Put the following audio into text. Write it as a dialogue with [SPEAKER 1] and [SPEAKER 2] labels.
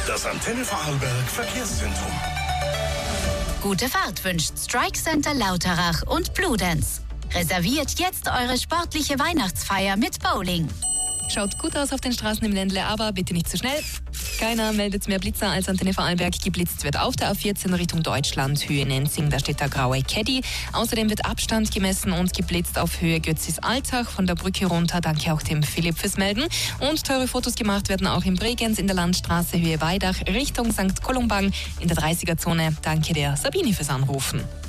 [SPEAKER 1] Das Antenne Vorarlberg Verkehrszentrum.
[SPEAKER 2] Gute Fahrt wünscht Strike Center Lauterach und Bludenz. Reserviert jetzt eure sportliche Weihnachtsfeier mit Bowling.
[SPEAKER 3] Schaut gut aus auf den Straßen im Ländle, aber bitte nicht zu schnell. Keiner meldet mehr Blitzer als Antenne Vorarlberg. Geblitzt wird auf der A14 Richtung Deutschland, Höhe Nenzing, da steht der graue Caddy. Außerdem wird Abstand gemessen und geblitzt auf Höhe Götzis Altach von der Brücke runter. Danke auch dem Philipp fürs Melden. Und teure Fotos gemacht werden auch in Bregenz in der Landstraße Höhe Weidach Richtung St. Kolumbang in der 30er-Zone. Danke der Sabine fürs Anrufen.